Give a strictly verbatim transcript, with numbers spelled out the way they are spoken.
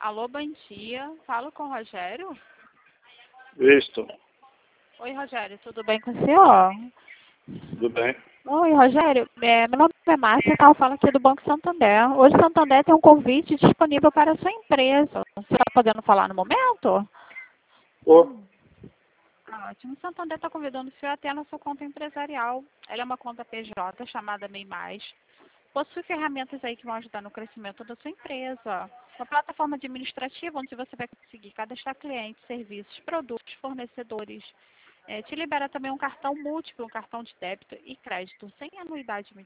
Alô, bom dia. Falo com o Rogério. Visto. Oi, Rogério, tudo bem com o senhor? Tudo bem? Oi, Rogério. É, meu nome é Márcia, eu falo aqui do Banco Santander. Hoje o Santander tem um convite disponível para a sua empresa. Você está podendo falar no momento? Ô, Ah, ótimo. O Santander está convidando o senhor até na sua conta empresarial. Ela é uma conta P J chamada MEI Mais. Possui ferramentas aí que vão ajudar no crescimento da sua empresa. Uma plataforma administrativa onde você vai conseguir cadastrar clientes, serviços, produtos, fornecedores. É, te libera também um cartão múltiplo, um cartão de débito e crédito, sem anuidade